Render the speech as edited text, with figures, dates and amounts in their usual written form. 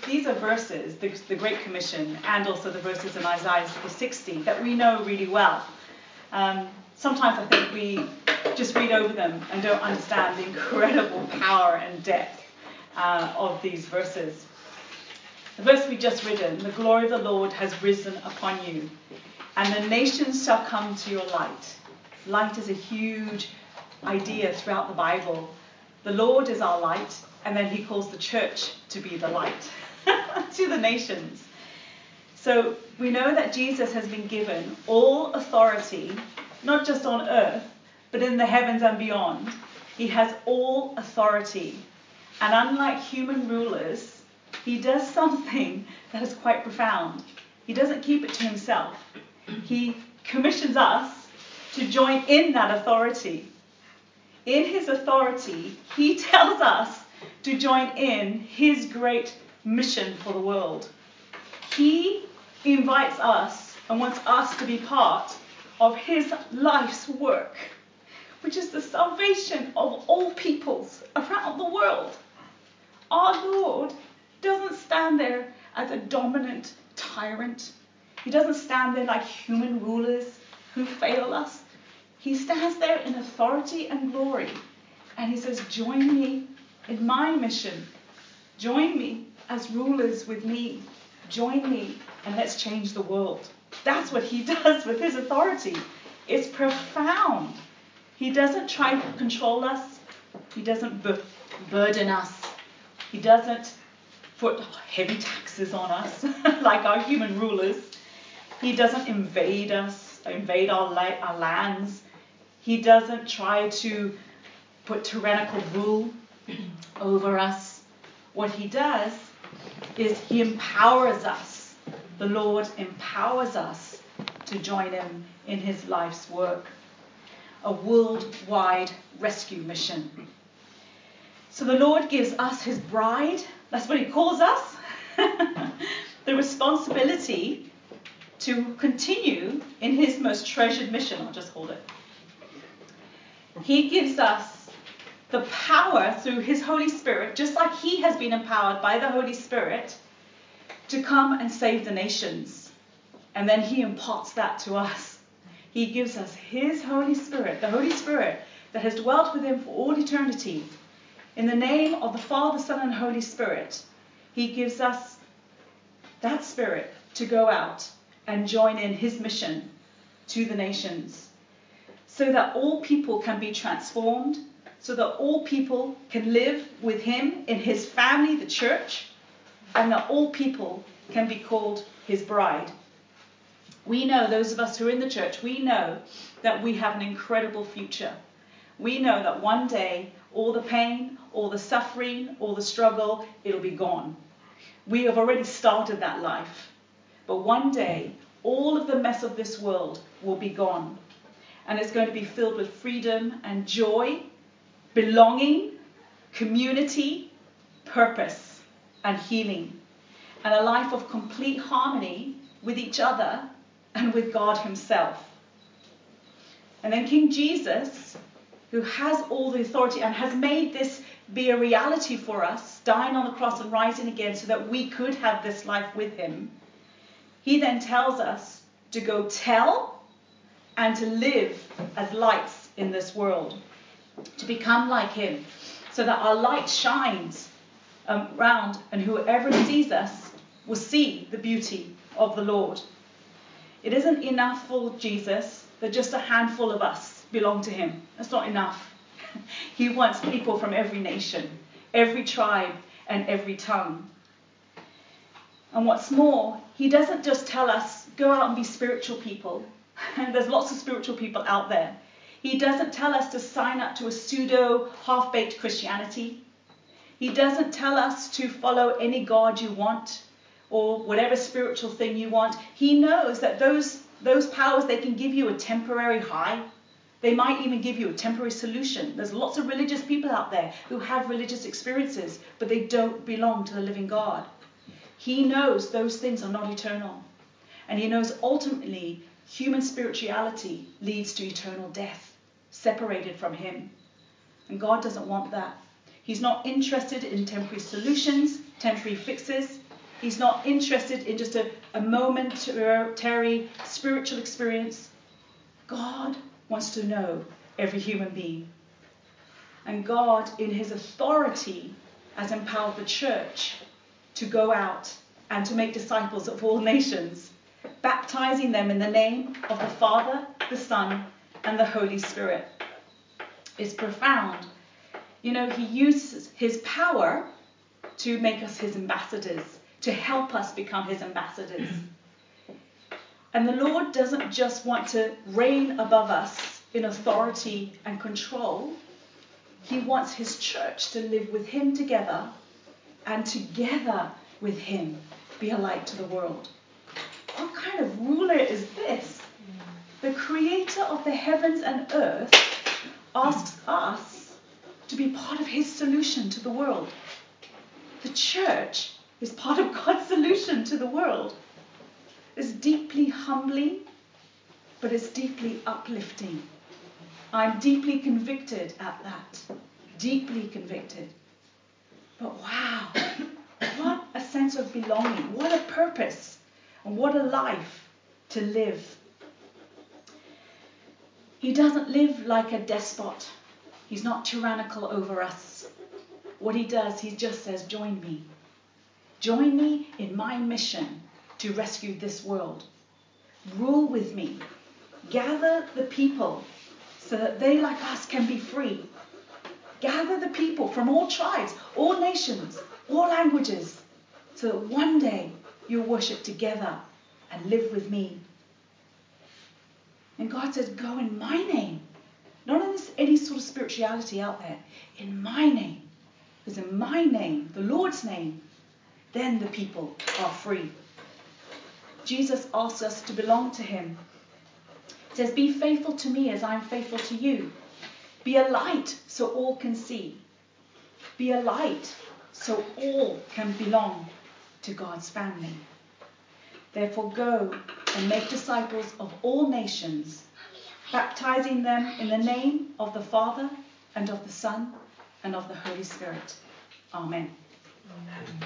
these are verses, the Great Commission, and also the verses in Isaiah 60 that we know really well. Sometimes I think we just read over them and don't understand the incredible power and depth of these verses. The verse we just read, the glory of the Lord has risen upon you, and the nations shall come to your light. Light is a huge idea throughout the Bible. The Lord is our light, and then he calls the church to be the light to the nations. So we know that Jesus has been given all authority, not just on earth, but in the heavens and beyond. He has all authority. And unlike human rulers, he does something that is quite profound. He doesn't keep it to himself. He commissions us to join in that authority. In his authority, he tells us to join in his great mission for the world. He invites us and wants us to be part of his life's work, which is the salvation of all peoples around the world. Our Lord doesn't stand there as a dominant tyrant. He doesn't stand there like human rulers who fail us. He stands there in authority and glory, and he says, join me in my mission. Join me as rulers with me. Join me and let's change the world. That's what he does with his authority. It's profound. He doesn't try to control us. He doesn't burden us. He doesn't put heavy taxes on us like our human rulers. He doesn't invade us, invade our lands. He doesn't try to put tyrannical rule over us. What he does is he empowers us. The Lord empowers us to join him in his life's work. A worldwide rescue mission. So the Lord gives us his bride. That's what he calls us. The responsibility to continue in his most treasured mission. I'll just hold it. He gives us the power through his Holy Spirit, just like he has been empowered by the Holy Spirit, to come and save the nations. And then he imparts that to us. He gives us his Holy Spirit, the Holy Spirit that has dwelt with him for all eternity. In the name of the Father, Son, and Holy Spirit, he gives us that Spirit to go out and join in his mission to the nations, so that all people can be transformed, so that all people can live with him in his family, the church, and that all people can be called his bride. We know, those of us who are in the church, we know that we have an incredible future. We know that one day, all the pain, all the suffering, all the struggle, it'll be gone. We have already started that life. But one day, all of the mess of this world will be gone. And it's going to be filled with freedom and joy, belonging, community, purpose, and healing. And a life of complete harmony with each other and with God himself. And then King Jesus, who has all the authority and has made this be a reality for us, dying on the cross and rising again so that we could have this life with him, he then tells us to go tell and to live as lights in this world, to become like him, so that our light shines around, and whoever sees us will see the beauty of the Lord. It isn't enough for Jesus that just a handful of us belong to him. That's not enough. He wants people from every nation, every tribe, and every tongue. And what's more, he doesn't just tell us, go out and be spiritual people. And there's lots of spiritual people out there. He doesn't tell us to sign up to a pseudo half-baked Christianity. He doesn't tell us to follow any God you want or whatever spiritual thing you want. He knows that those powers, they can give you a temporary high. They might even give you a temporary solution. There's lots of religious people out there who have religious experiences, but they don't belong to the living God. He knows those things are not eternal. And he knows ultimately human spirituality leads to eternal death, separated from him. And God doesn't want that. He's not interested in temporary solutions, temporary fixes. He's not interested in just a momentary spiritual experience. God wants to know every human being. And God, in his authority, has empowered the church to go out and to make disciples of all nations, baptizing them in the name of the Father, the Son, and the Holy Spirit. It's profound. You know, he uses his power to make us his ambassadors, to help us become his ambassadors. And the Lord doesn't just want to reign above us in authority and control. He wants his church to live with him together, and together with him be a light to the world. What kind of ruler is this? The creator of the heavens and earth asks us to be part of his solution to the world. The church is part of God's solution to the world. It's deeply humbling, but it's deeply uplifting. I'm deeply convicted at that. Deeply convicted. But wow, what a sense of belonging. What a purpose. And what a life to live. He doesn't live like a despot. He's not tyrannical over us. What he does, he just says, join me. Join me in my mission to rescue this world. Rule with me. Gather the people so that they, like us, can be free. Gather the people from all tribes, all nations, all languages, so that one day you'll worship together and live with me. And God says, go in my name. Not in any sort of spirituality out there. In my name. Because in my name, the Lord's name, then the people are free. Jesus asks us to belong to him. He says, be faithful to me as I'm faithful to you. Be a light so all can see. Be a light so all can belong to God's family. Therefore go and make disciples of all nations, baptizing them in the name of the Father and of the Son and of the Holy Spirit. Amen.